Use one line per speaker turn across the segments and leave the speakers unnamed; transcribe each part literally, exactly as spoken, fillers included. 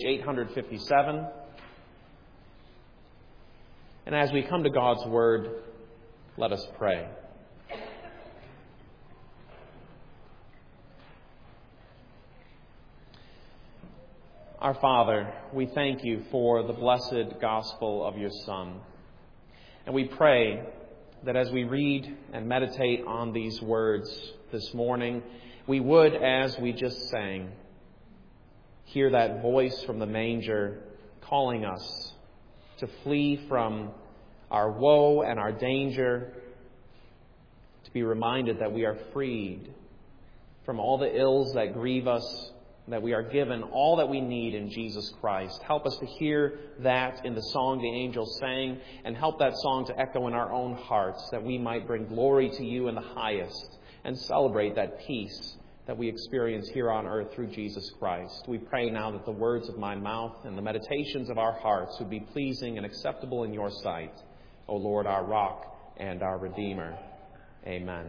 eight fifty-seven. And as we come to God's Word, let us pray. Our Father, we thank you for the blessed gospel of your Son. And we pray that as we read and meditate on these words this morning, we would, as we just sang, hear that voice from the manger calling us to flee from our woe and our danger, to be reminded that we are freed from all the ills that grieve us, that we are given all that we need in Jesus Christ. Help us to hear that in the song the angels sang, and help that song to echo in our own hearts, that we might bring glory to you in the highest and celebrate that peace that we experience here on earth through Jesus Christ. We pray now that the words of my mouth and the meditations of our hearts would be pleasing and acceptable in your sight, O Lord, our rock and our Redeemer. Amen.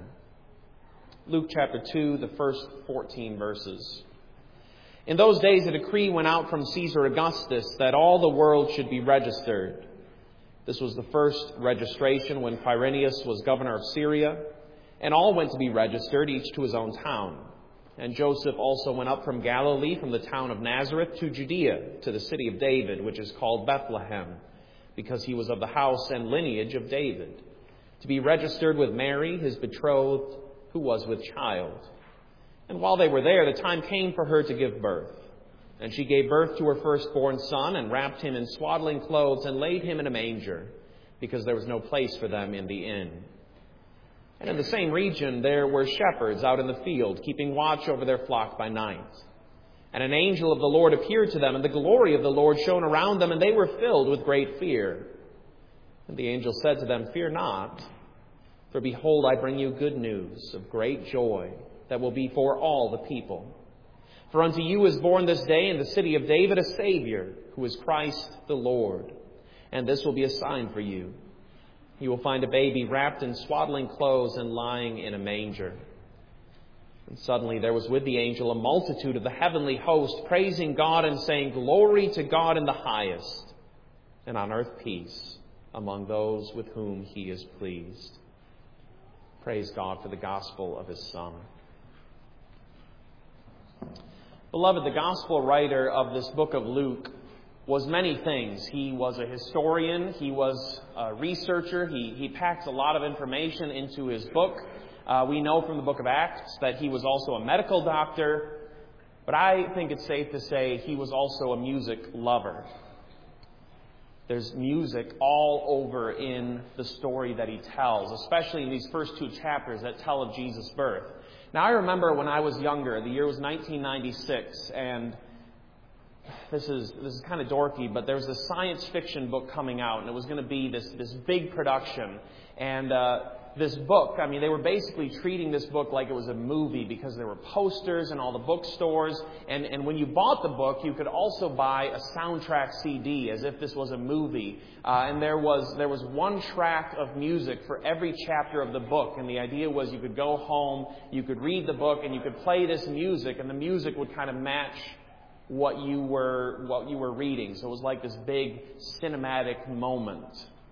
Luke chapter two, the first fourteen verses. In those days, a decree went out from Caesar Augustus that all the world should be registered. This was the first registration when Quirinius was governor of Syria, and all went to be registered, each to his own town. And Joseph also went up from Galilee, from the town of Nazareth, to Judea, to the city of David, which is called Bethlehem, because he was of the house and lineage of David, to be registered with Mary, his betrothed, who was with child. And while they were there, the time came for her to give birth. And she gave birth to her firstborn son, and wrapped him in swaddling clothes, and laid him in a manger, because there was no place for them in the inn. And in the same region there were shepherds out in the field, keeping watch over their flock by night. And an angel of the Lord appeared to them, and the glory of the Lord shone around them, and they were filled with great fear. And the angel said to them, "Fear not, for behold, I bring you good news of great joy that will be for all the people. For unto you is born this day in the city of David a Savior, who is Christ the Lord. And this will be a sign for you. You will find a baby wrapped in swaddling clothes and lying in a manger." And suddenly there was with the angel a multitude of the heavenly host, praising God and saying, "Glory to God in the highest, and on earth peace among those with whom he is pleased." Praise God for the gospel of his Son. Beloved, the gospel writer of this book of Luke was many things. He was a historian. He was a researcher. He, he packed a lot of information into his book. Uh, we know from the book of Acts that he was also a medical doctor. But I think it's safe to say he was also a music lover. There's music all over in the story that he tells, especially in these first two chapters that tell of Jesus' birth. Now, I remember when I was younger, the year was nineteen ninety-six, and this is this is kind of dorky, but there was a science fiction book coming out, and it was going to be this, this big production. And uh, this book, I mean, they were basically treating this book like it was a movie, because there were posters in all the bookstores. And, and when you bought the book, you could also buy a soundtrack C D as if this was a movie. Uh, and there was there was one track of music for every chapter of the book. And the idea was you could go home, you could read the book, and you could play this music, and the music would kind of match what you were what you were reading. So it was like this big cinematic moment.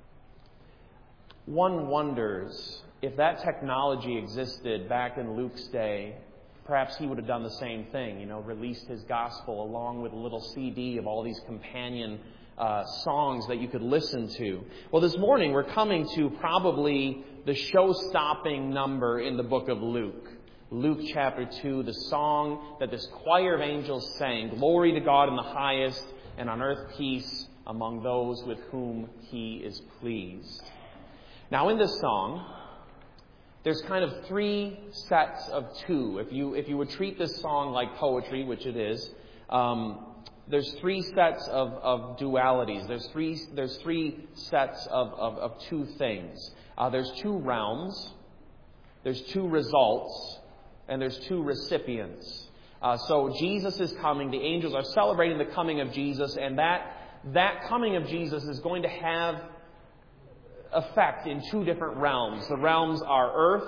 One wonders if that technology existed back in Luke's day, perhaps he would have done the same thing, you know, released his gospel along with a little C D of all these companion uh, songs that you could listen to. Well, this morning we're coming to probably the show-stopping number in the book of Luke. Luke chapter two, the song that this choir of angels sang, "Glory to God in the highest, and on earth peace among those with whom he is pleased." Now, in this song, there's kind of three sets of two. If you if you would treat this song like poetry, which it is, um, there's three sets of, of dualities. There's three there's three sets of, of, of two things. Uh, there's two realms, there's two results, and there's two recipients. Uh, so Jesus is coming. The angels are celebrating the coming of Jesus, and that that coming of Jesus is going to have effect in two different realms. The realms are earth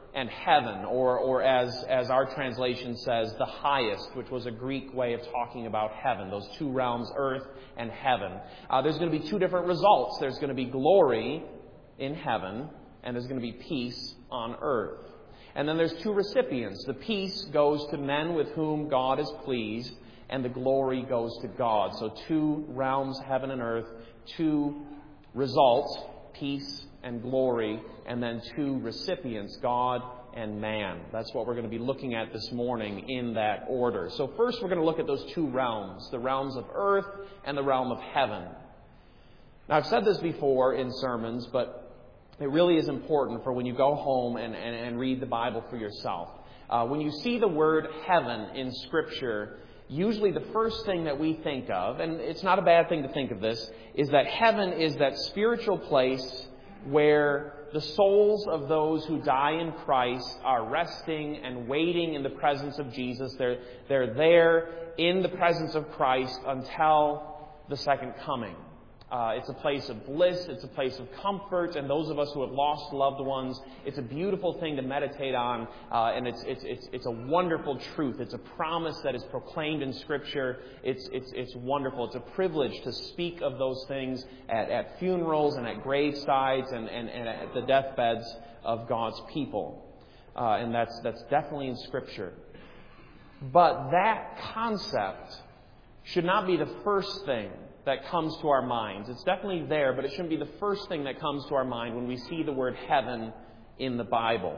and heaven, or, or as, as our translation says, the highest, which was a Greek way of talking about heaven, those two realms, earth and heaven. Uh, there's going to be two different results. There's going to be glory in heaven, and there's going to be peace on earth. And then there's two recipients. The peace goes to men with whom God is pleased, and the glory goes to God. So two realms, heaven and earth, two results, peace and glory, and then two recipients, God and man. That's what we're going to be looking at this morning in that order. So first we're going to look at those two realms, the realms of earth and the realm of heaven. Now I've said this before in sermons, but it really is important for when you go home and, and, and read the Bible for yourself. Uh, when you see the word heaven in Scripture, usually the first thing that we think of, and it's not a bad thing to think of this, is that heaven is that spiritual place where the souls of those who die in Christ are resting and waiting in the presence of Jesus. They're, they're there in the presence of Christ until the second coming. Uh, it's a place of bliss, it's a place of comfort, and those of us who have lost loved ones, it's a beautiful thing to meditate on, uh, and it's, it's, it's, it's a wonderful truth. It's a promise that is proclaimed in Scripture. It's, it's, it's wonderful. It's a privilege to speak of those things at, at funerals and at gravesides and, and, and at the deathbeds of God's people. Uh, and that's, that's definitely in Scripture. But that concept should not be the first thing that comes to our minds. It's definitely there, but it shouldn't be the first thing that comes to our mind when we see the word heaven in the Bible.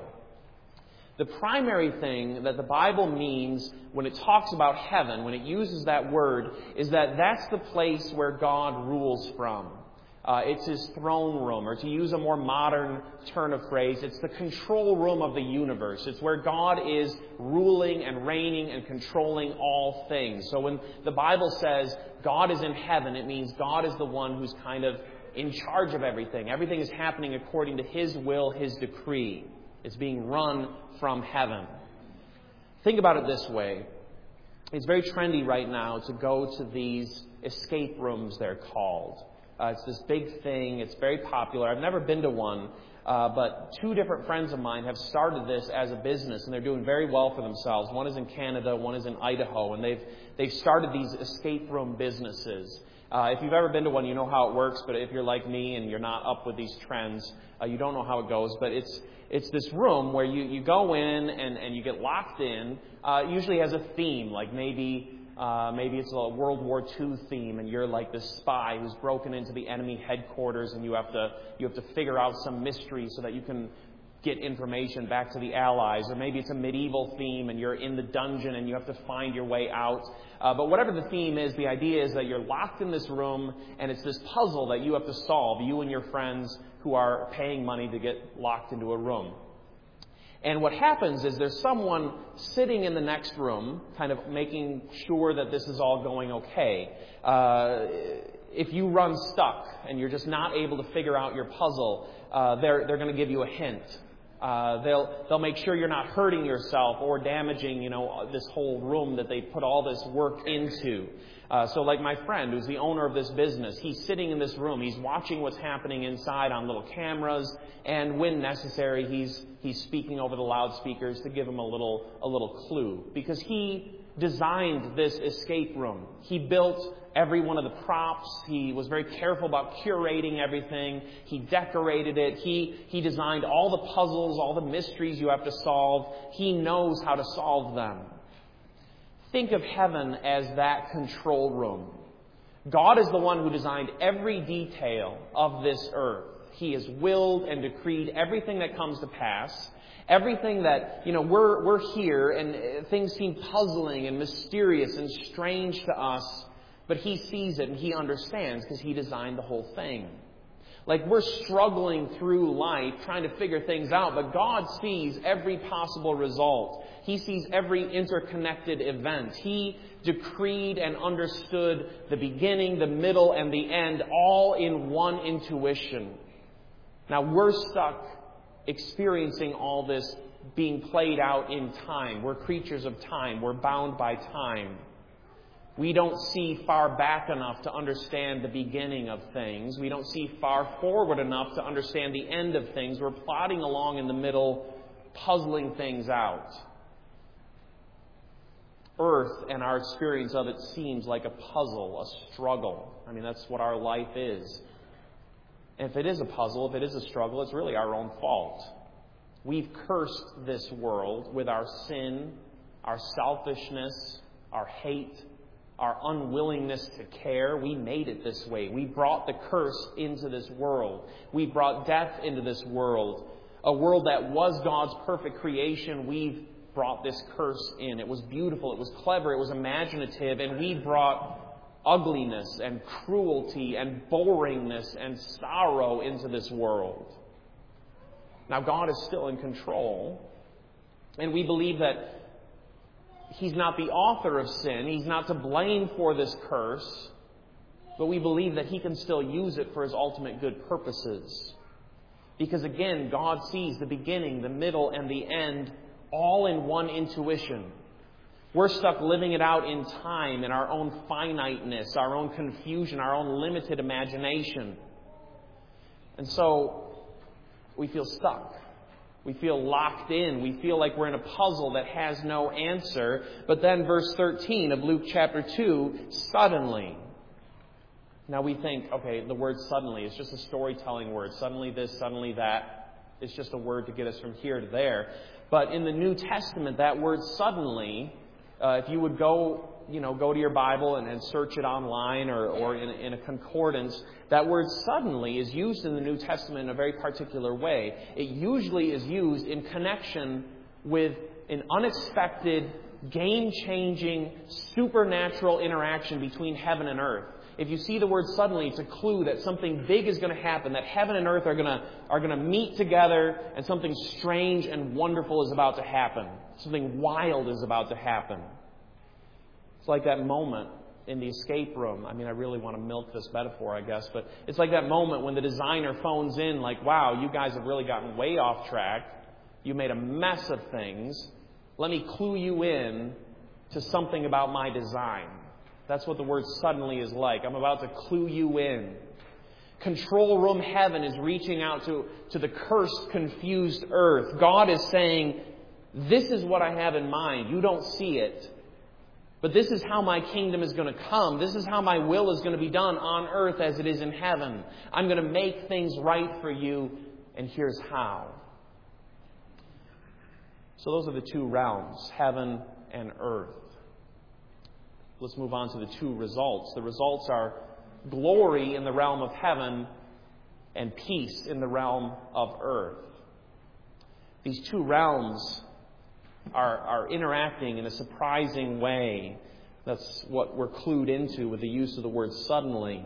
The primary thing that the Bible means when it talks about heaven, when it uses that word, is that that's the place where God rules from. Uh, it's His throne room, or to use a more modern turn of phrase, it's the control room of the universe. It's where God is ruling and reigning and controlling all things. So when the Bible says God is in heaven, it means God is the one who's kind of in charge of everything. Everything is happening according to His will, His decree. It's being run from heaven. Think about it this way. It's very trendy right now to go to these escape rooms, they're called. Uh, it's this big thing. It's very popular. I've never been to one, uh, but two different friends of mine have started this as a business, and they're doing very well for themselves. One is in Canada, one is in Idaho, and they've they've started these escape room businesses. Uh, if you've ever been to one, you know how it works, but if you're like me and you're not up with these trends, uh, you don't know how it goes. But it's it's this room where you, you go in and, and you get locked in. Uh, it usually has a theme, like maybe... Uh, maybe it's a World War Two theme, and you're like this spy who's broken into the enemy headquarters, and you have to you have to figure out some mystery so that you can get information back to the Allies. Or maybe it's a medieval theme, and you're in the dungeon and you have to find your way out. Uh, but whatever the theme is, the idea is that you're locked in this room, and it's this puzzle that you have to solve, you and your friends who are paying money to get locked into a room. And what happens is there's someone sitting in the next room, kind of making sure that this is all going okay. Uh, if you run stuck and you're just not able to figure out your puzzle, uh, they're they're going to give you a hint. Uh, they'll they'll make sure you're not hurting yourself or damaging, you know, this whole room that they put all this work into. Uh, so like my friend who's the owner of this business, he's sitting in this room. He's watching what's happening inside on little cameras. And when necessary, he's he's speaking over the loudspeakers to give him a little a little clue. Because he designed this escape room. He built every one of the props. He was very careful about curating everything. He decorated it. He, he designed all the puzzles, all the mysteries you have to solve. He knows how to solve them. Think of heaven as that control room. God is the one who designed every detail of this earth. He has willed and decreed everything that comes to pass. Everything that, you know, we're, we're here and things seem puzzling and mysterious and strange to us. But He sees it and He understands because He designed the whole thing. Like we're struggling through life trying to figure things out, but God sees every possible result. He sees every interconnected event. He decreed and understood the beginning, the middle, and the end all in one intuition. Now we're stuck experiencing all this being played out in time. We're creatures of time. We're bound by time. We don't see far back enough to understand the beginning of things. We don't see far forward enough to understand the end of things. We're plodding along in the middle puzzling things out. Earth and our experience of it seems like a puzzle, a struggle. I mean, that's what our life is. And if it is a puzzle, if it is a struggle, it's really our own fault. We've cursed this world with our sin, our selfishness, our hate, our unwillingness to care. We made it this way. We brought the curse into this world. We brought death into this world. A world that was God's perfect creation, we've brought this curse in. It was beautiful, it was clever, it was imaginative, and we brought ugliness and cruelty and boringness and sorrow into this world. Now, God is still in control, and we believe that He's not the author of sin. He's not to blame for this curse, but we believe that He can still use it for His ultimate good purposes. Because again, God sees the beginning, the middle, and the end all in one intuition. We're stuck living it out in time, in our own finiteness, our own confusion, our own limited imagination. And so we feel stuck. We feel locked in. We feel like we're in a puzzle that has no answer. But then verse thirteen of Luke chapter two, suddenly. Now we think, okay, the word suddenly is just a storytelling word. Suddenly this, suddenly that. It's just a word to get us from here to there. But in the New Testament, that word suddenly, uh, if you would go, you know, go to your Bible and, and search it online or, or in, in a concordance, that word suddenly is used in the New Testament in a very particular way. It usually is used in connection with an unexpected, game-changing, supernatural interaction between heaven and earth. If you see the word suddenly, it's a clue that something big is going to happen, that heaven and earth are going to are going to meet together, and something strange and wonderful is about to happen. Something wild is about to happen. It's like that moment in the escape room. I mean, I really want to milk this metaphor, I guess, but it's like that moment when the designer phones in like, wow, you guys have really gotten way off track. You made a mess of things. Let me clue you in to something about my design. That's what the word suddenly is like. I'm about to clue you in. Control room heaven is reaching out to, to the cursed, confused earth. God is saying, this is what I have in mind. You don't see it. But this is how my kingdom is going to come. This is how my will is going to be done on earth as it is in heaven. I'm going to make things right for you, and here's how. So those are the two realms, heaven and earth. Let's move on to the two results. The results are glory in the realm of heaven and peace in the realm of earth. These two realms are, are interacting in a surprising way. That's what we're clued into with the use of the word suddenly.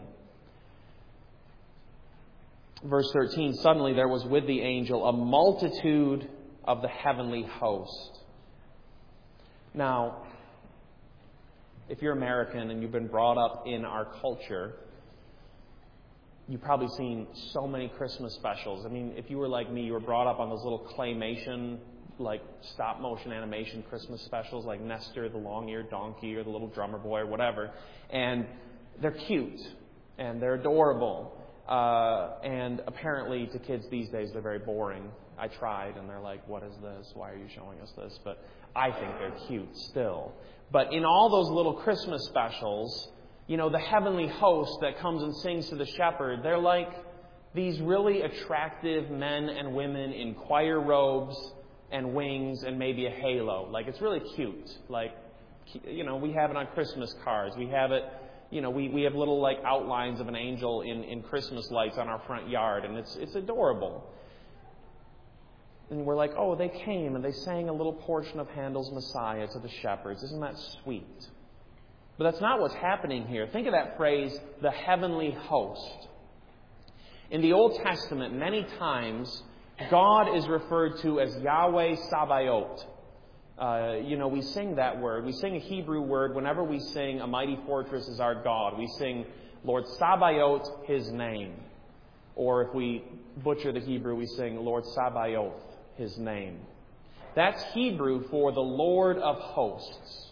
Verse thirteen, suddenly there was with the angel a multitude of the heavenly host. Now, if you're American and you've been brought up in our culture, you've probably seen so many Christmas specials. I mean, if you were like me, you were brought up on those little claymation, like stop-motion animation Christmas specials, like Nestor, the long-eared donkey, or the little drummer boy, or whatever. And they're cute, and they're adorable. Uh, and apparently, to kids these days, they're very boring. I tried, and they're like, what is this? Why are you showing us this? But I think they're cute still. But in all those little Christmas specials, you know, the heavenly host that comes and sings to the shepherd, they're like these really attractive men and women in choir robes and wings and maybe a halo. Like, it's really cute. Like, you know, we have it on Christmas cards. We have it, you know, we, we have little, like, outlines of an angel in, in Christmas lights on our front yard, and it's it's adorable. And we're like, oh, they came and they sang a little portion of Handel's Messiah to the shepherds. Isn't that sweet? But that's not what's happening here. Think of that phrase, the heavenly host. In the Old Testament, many times, God is referred to as Yahweh Sabaoth. Uh, you know, we sing that word. We sing a Hebrew word whenever we sing A Mighty Fortress is Our God. We sing Lord Sabaoth, His name. Or if we butcher the Hebrew, we sing Lord Sabaoth, His name. That's Hebrew for the Lord of hosts.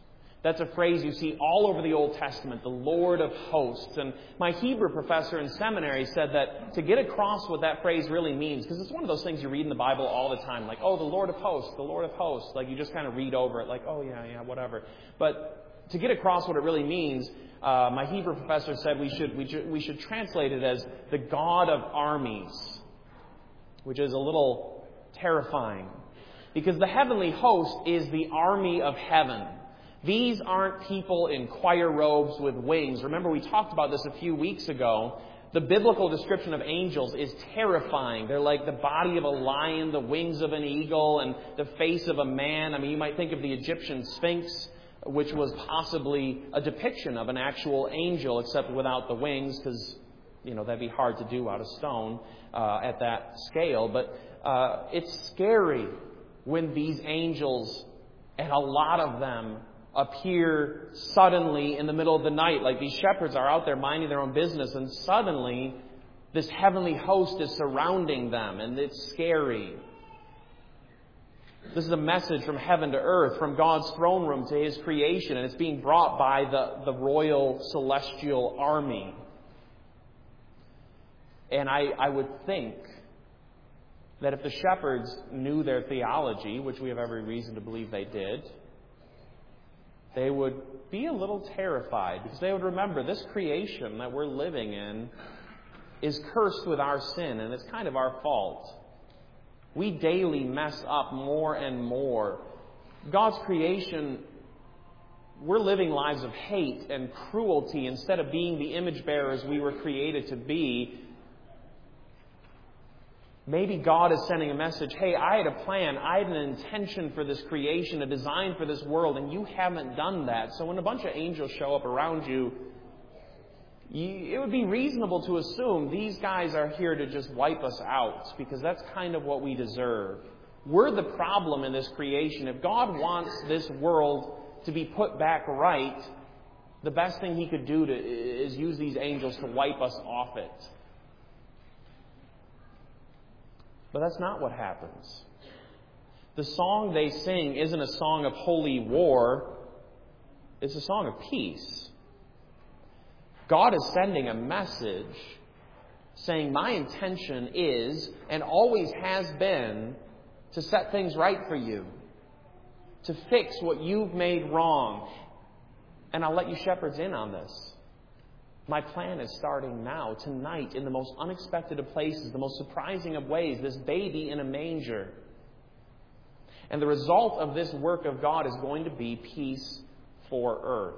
That's a phrase you see all over the Old Testament, the Lord of hosts. And my Hebrew professor in seminary said that to get across what that phrase really means, because it's one of those things you read in the Bible all the time, like, oh, the Lord of hosts, the Lord of hosts. Like, you just kind of read over it, like, oh, yeah, yeah, whatever. But to get across what it really means, uh, my Hebrew professor said we should, we should we should translate it as the God of armies, which is a little terrifying. Because the heavenly host is the army of heaven. These aren't people in choir robes with wings. Remember, we talked about this a few weeks ago. The biblical description of angels is terrifying. They're like the body of a lion, the wings of an eagle, and the face of a man. I mean, you might think of the Egyptian Sphinx, which was possibly a depiction of an actual angel, except without the wings, because, you know, that'd be hard to do out of stone uh, at that scale. But uh, it's scary when these angels, and a lot of them, appear suddenly in the middle of the night. Like these shepherds are out there minding their own business, and suddenly this heavenly host is surrounding them, and it's scary. This is a message from heaven to earth, from God's throne room to His creation, and it's being brought by the, the royal celestial army. And I, I would think that if the shepherds knew their theology, which we have every reason to believe they did, they would be a little terrified, because they would remember this creation that we're living in is cursed with our sin, and it's kind of our fault. We daily mess up more and more. God's creation, we're living lives of hate and cruelty instead of being the image bearers we were created to be. Maybe God is sending a message, hey, I had a plan, I had an intention for this creation, a design for this world, and you haven't done that. So when a bunch of angels show up around you, you, it would be reasonable to assume these guys are here to just wipe us out, because that's kind of what we deserve. We're the problem in this creation. If God wants this world to be put back right, the best thing He could do to, is use these angels to wipe us off it. But that's not what happens. The song they sing isn't a song of holy war. It's a song of peace. God is sending a message saying, my intention is, and always has been, to set things right for you, to fix what you've made wrong. And I'll let you shepherds in on this. My plan is starting now, tonight, in the most unexpected of places, the most surprising of ways, this baby in a manger. And the result of this work of God is going to be peace for earth.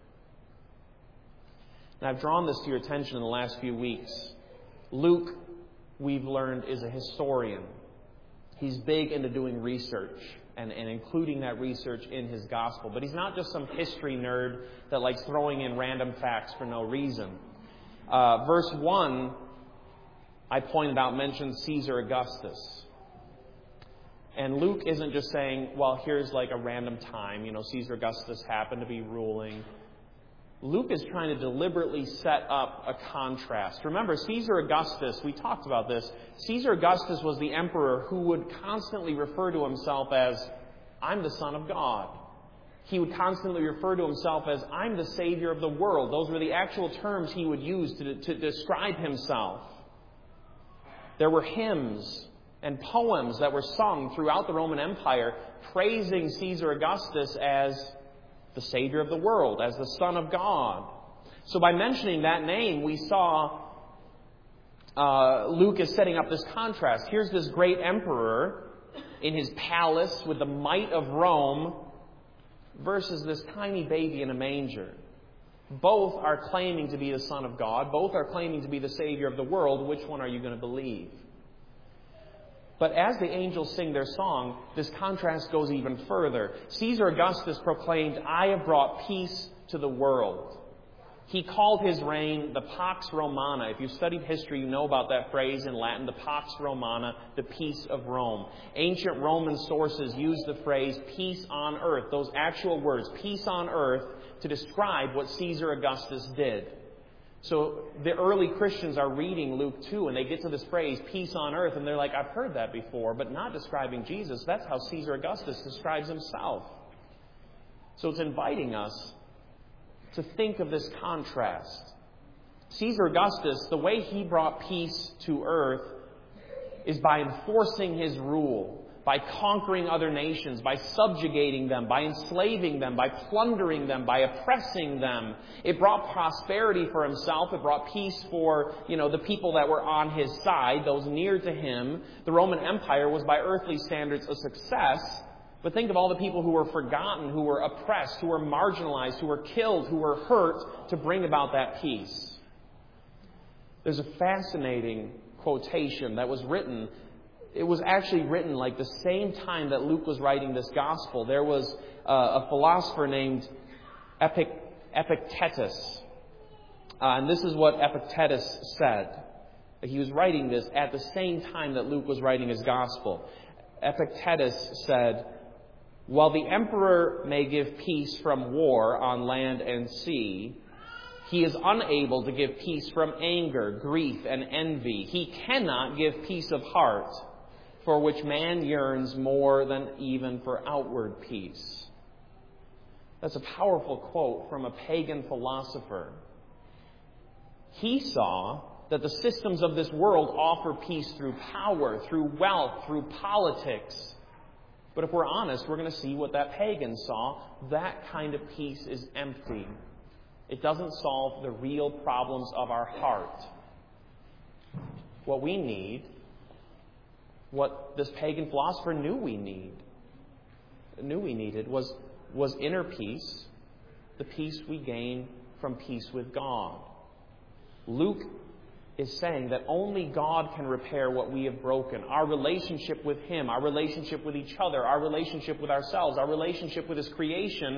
And I've drawn this to your attention in the last few weeks. Luke, we've learned, is a historian. He's big into doing research and, and including that research in his gospel. But he's not just some history nerd that likes throwing in random facts for no reason. Uh, verse one, I pointed out, mentions Caesar Augustus. And Luke isn't just saying, well, here's like a random time. You know, Caesar Augustus happened to be ruling. Luke is trying to deliberately set up a contrast. Remember, Caesar Augustus, we talked about this. Caesar Augustus was the emperor who would constantly refer to himself as, I'm the Son of God. He would constantly refer to himself as, I'm the Savior of the world. Those were the actual terms he would use to, to describe himself. There were hymns and poems that were sung throughout the Roman Empire praising Caesar Augustus as the Savior of the world, as the Son of God. So by mentioning that name, we saw uh, Luke is setting up this contrast. Here's this great emperor in his palace with the might of Rome versus this tiny baby in a manger. Both are claiming to be the Son of God. Both are claiming to be the Savior of the world. Which one are you going to believe? But as the angels sing their song, this contrast goes even further. Caesar Augustus proclaimed, I have brought peace to the world. He called his reign the Pax Romana. If you've studied history, you know about that phrase in Latin, the Pax Romana, the peace of Rome. Ancient Roman sources use the phrase peace on earth, those actual words, peace on earth, to describe what Caesar Augustus did. So the early Christians are reading Luke two, and they get to this phrase, peace on earth, and they're like, I've heard that before, but not describing Jesus. That's how Caesar Augustus describes himself. So it's inviting us to think of this contrast. Caesar Augustus, the way he brought peace to earth is by enforcing his rule, by conquering other nations, by subjugating them, by enslaving them, by plundering them, by oppressing them. It brought prosperity for himself. It brought peace for, you know, the people that were on his side, those near to him. The Roman Empire was, by earthly standards, a success. But think of all the people who were forgotten, who were oppressed, who were marginalized, who were killed, who were hurt to bring about that peace. There's a fascinating quotation that was written. It was actually written like the same time that Luke was writing this gospel. There was uh, a philosopher named Epic, Epictetus. Uh, and this is what Epictetus said. He was writing this at the same time that Luke was writing his gospel. Epictetus said, "While the emperor may give peace from war on land and sea, he is unable to give peace from anger, grief, and envy. He cannot give peace of heart, for which man yearns more than even for outward peace." That's a powerful quote from a pagan philosopher. He saw that the systems of this world offer peace through power, through wealth, through politics. But if we're honest, we're going to see what that pagan saw. That kind of peace is empty. It doesn't solve the real problems of our heart. What we need, what this pagan philosopher knew we need, knew we needed, was, was inner peace, the peace we gain from peace with God. Luke is saying that only God can repair what we have broken. Our relationship with Him, our relationship with each other, our relationship with ourselves, our relationship with His creation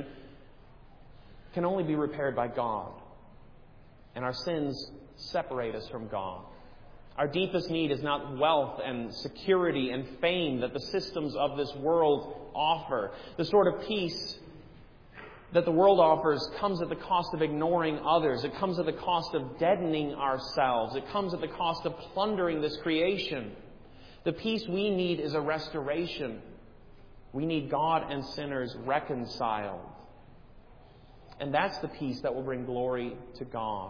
can only be repaired by God. And our sins separate us from God. Our deepest need is not wealth and security and fame that the systems of this world offer. The sort of peace that the world offers comes at the cost of ignoring others. It comes at the cost of deadening ourselves. It comes at the cost of plundering this creation. The peace we need is a restoration. We need God and sinners reconciled. And that's the peace that will bring glory to God.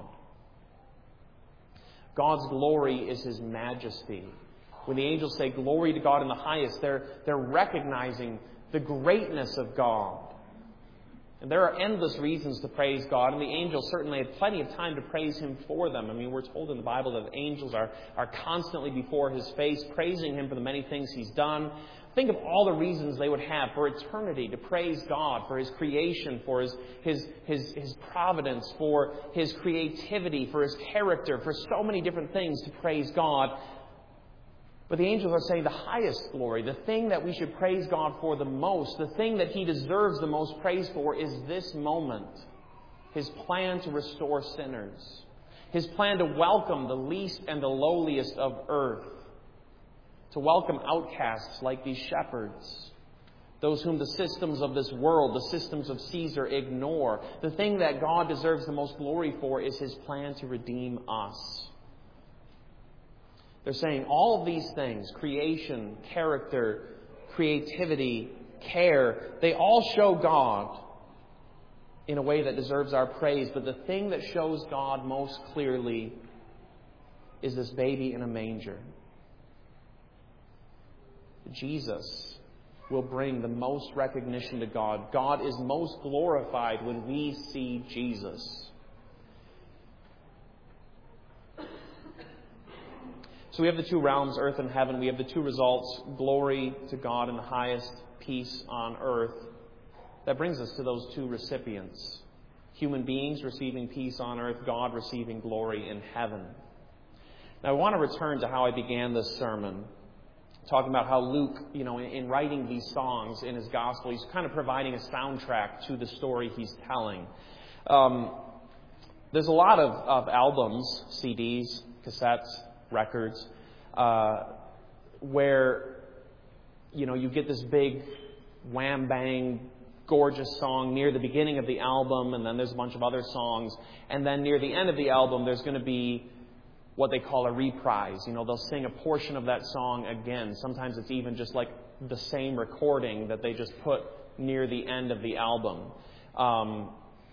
God's glory is His majesty. When the angels say glory to God in the highest, they're, they're recognizing the greatness of God. And there are endless reasons to praise God, and the angels certainly had plenty of time to praise Him for them. I mean, we're told in the Bible that angels are, are constantly before His face, praising Him for the many things He's done. Think of all the reasons they would have for eternity to praise God, for His creation, for His, His, His, His providence, for His creativity, for His character, for so many different things to praise God. But the angels are saying the highest glory, the thing that we should praise God for the most, the thing that He deserves the most praise for is this moment. His plan to restore sinners. His plan to welcome the least and the lowliest of earth. To welcome outcasts like these shepherds. Those whom the systems of this world, the systems of Caesar, ignore. The thing that God deserves the most glory for is His plan to redeem us. They're saying all of these things, creation, character, creativity, care, they all show God in a way that deserves our praise. But the thing that shows God most clearly is this baby in a manger. Jesus will bring the most recognition to God. God is most glorified when we see Jesus. So we have the two realms, earth and heaven. We have the two results, glory to God in the highest, peace on earth. That brings us to those two recipients. Human beings receiving peace on earth, God receiving glory in heaven. Now I want to return to how I began this sermon, talking about how Luke, you know, in writing these songs in his gospel, he's kind of providing a soundtrack to the story he's telling. Um, there's a lot of, of albums, C Ds, cassettes, records, uh, where, you know, you get this big wham-bang, gorgeous song near the beginning of the album, and then there's a bunch of other songs, and then near the end of the album there's going to be what they call a reprise. You know, they'll sing a portion of that song again. Sometimes it's even just like the same recording that they just put near the end of the album. Um,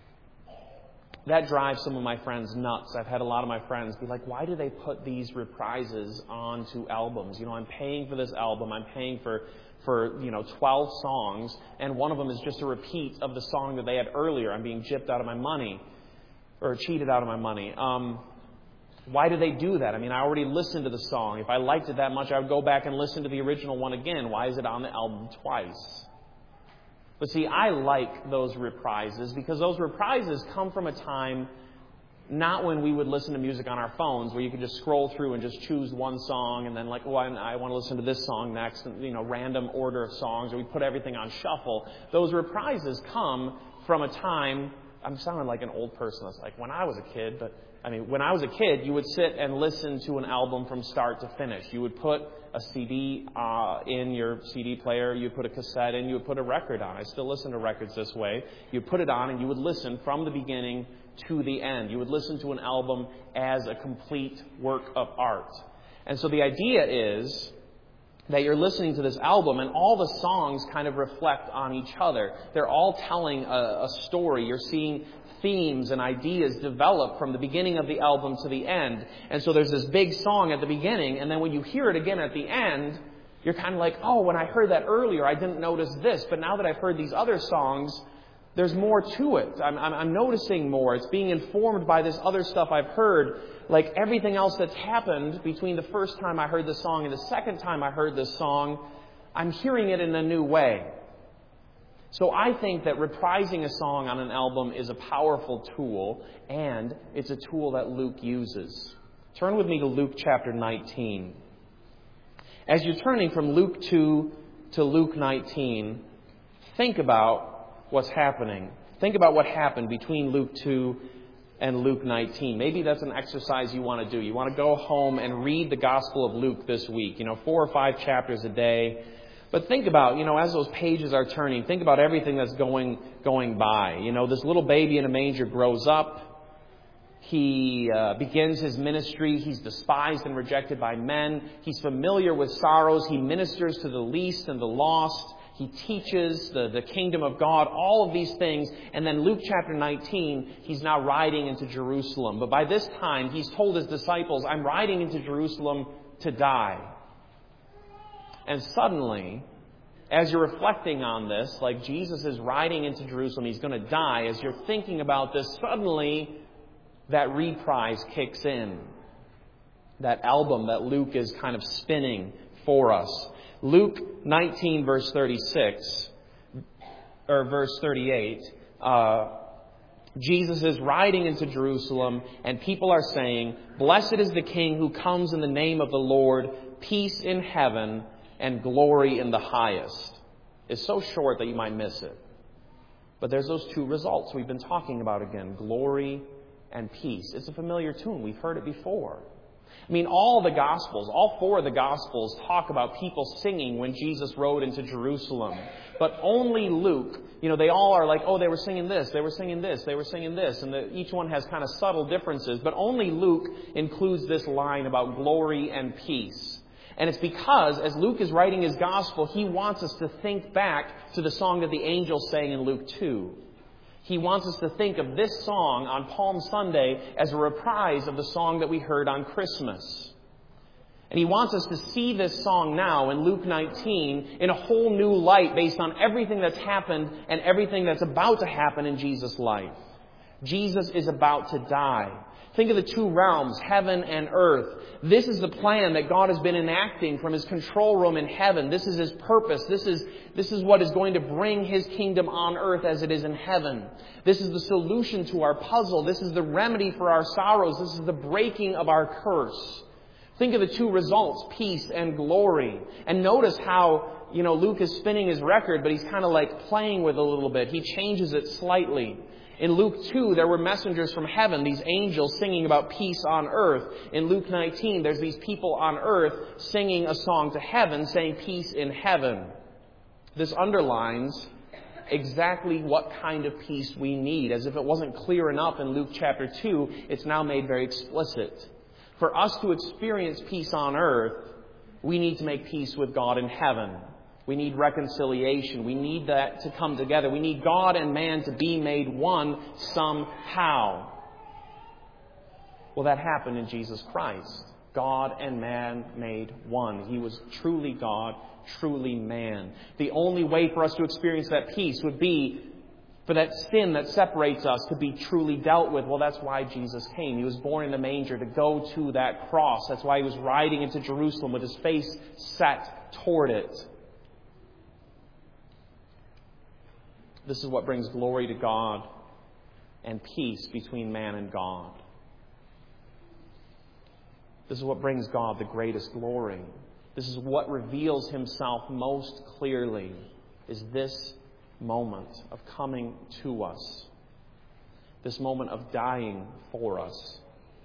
that drives some of my friends nuts. I've had a lot of my friends be like, why do they put these reprises onto albums? You know, I'm paying for this album. I'm paying for, for you know, twelve songs, and one of them is just a repeat of the song that they had earlier. I'm being gypped out of my money, or cheated out of my money. Um, why do they do that? I mean, I already listened to the song. If I liked it that much, I would go back and listen to the original one again. Why is it on the album twice? But see, I like those reprises because those reprises come from a time not when we would listen to music on our phones where you could just scroll through and just choose one song and then like, oh, I, I want to listen to this song next, and, you know, random order of songs, or we put everything on shuffle. Those reprises come from a time, I'm sounding like an old person. It's like when I was a kid, but I mean, when I was a kid, you would sit and listen to an album from start to finish. You would put a C D uh, in your C D player. You would put a cassette in. You would put a record on. I still listen to records this way. You would put it on and you would listen from the beginning to the end. You would listen to an album as a complete work of art. And so the idea is that you're listening to this album and all the songs kind of reflect on each other. They're all telling a, a story. You're seeing themes and ideas develop from the beginning of the album to the end. And so there's this big song at the beginning, and then when you hear it again at the end, you're kind of like, oh, when I heard that earlier, I didn't notice this. But now that I've heard these other songs, there's more to it. I'm, I'm, I'm noticing more. It's being informed by this other stuff I've heard. Like everything else that's happened between the first time I heard the song and the second time I heard this song, I'm hearing it in a new way. So I think that reprising a song on an album is a powerful tool, and it's a tool that Luke uses. Turn with me to Luke chapter nineteen. As you're turning from Luke two to Luke nineteen, think about what's happening. Think about what happened between Luke two and Luke nineteen. Maybe that's an exercise you want to do. You want to go home and read the Gospel of Luke this week. You know, four or five chapters a day. But think about, you know, as those pages are turning, think about everything that's going going by. You know, this little baby in a manger grows up. He uh, begins his ministry. He's despised and rejected by men. He's familiar with sorrows. He ministers to the least and the lost. He teaches the, the kingdom of God, all of these things. And then Luke chapter nineteen, he's now riding into Jerusalem. But by this time, he's told his disciples, I'm riding into Jerusalem to die. And suddenly, as you're reflecting on this, like Jesus is riding into Jerusalem, he's going to die. As you're thinking about this, suddenly that reprise kicks in. That album that Luke is kind of spinning for us. Luke nineteen, verse thirty-six, or verse thirty-eight, uh, Jesus is riding into Jerusalem, and people are saying, Blessed is the King who comes in the name of the Lord, peace in heaven and glory in the highest. It's so short that you might miss it. But there's those two results we've been talking about again, glory and peace. It's a familiar tune. We've heard it before. I mean, all the Gospels, all four of the Gospels talk about people singing when Jesus rode into Jerusalem. But only Luke, you know, they all are like, oh, they were singing this, they were singing this, they were singing this. And the, each one has kind of subtle differences. But only Luke includes this line about glory and peace. And it's because, as Luke is writing his Gospel, he wants us to think back to the song that the angels sang in Luke two. He wants us to think of this song on Palm Sunday as a reprise of the song that we heard on Christmas. And he wants us to see this song now in Luke nineteen in a whole new light based on everything that's happened and everything that's about to happen in Jesus' life. Jesus is about to die. Think of the two realms, heaven and earth. This is the plan that God has been enacting from His control room in heaven. This is His purpose. This is, this is what is going to bring His kingdom on earth as it is in heaven. This is the solution to our puzzle. This is the remedy for our sorrows. This is the breaking of our curse. Think of the two results, peace and glory. And notice how, you know, Luke is spinning his record, but he's kind of like playing with it a little bit. He changes it slightly. In Luke two, there were messengers from heaven, these angels singing about peace on earth. In Luke nineteen, there's these people on earth singing a song to heaven, saying peace in heaven. This underlines exactly what kind of peace we need. As if it wasn't clear enough in Luke chapter two, it's now made very explicit. For us to experience peace on earth, we need to make peace with God in heaven. We need reconciliation. We need that to come together. We need God and man to be made one somehow. Well, that happened in Jesus Christ. God and man made one. He was truly God, truly man. The only way for us to experience that peace would be for that sin that separates us to be truly dealt with. Well, that's why Jesus came. He was born in a manger to go to that cross. That's why He was riding into Jerusalem with His face set toward it. This is what brings glory to God and peace between man and God. This is what brings God the greatest glory. This is what reveals Himself most clearly, is this moment of coming to us. This moment of dying for us.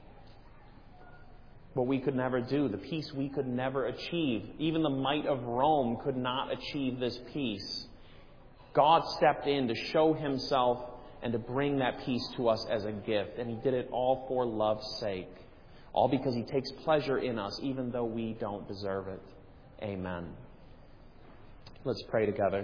What we could never do, the peace we could never achieve. Even the might of Rome could not achieve this peace. God stepped in to show Himself and to bring that peace to us as a gift. And He did it all for love's sake. All because He takes pleasure in us, even though we don't deserve it. Amen. Let's pray together.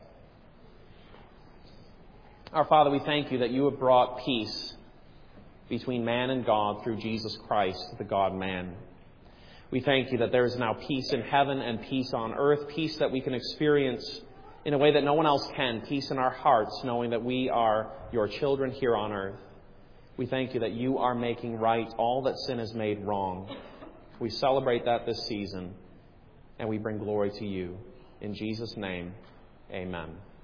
Our Father, we thank You that You have brought peace between man and God through Jesus Christ, the God-man. We thank You that there is now peace in heaven and peace on earth, peace that we can experience in a way that no one else can, peace in our hearts, knowing that we are Your children here on earth. We thank You that You are making right all that sin has made wrong. We celebrate that this season, and we bring glory to You. In Jesus' name, amen.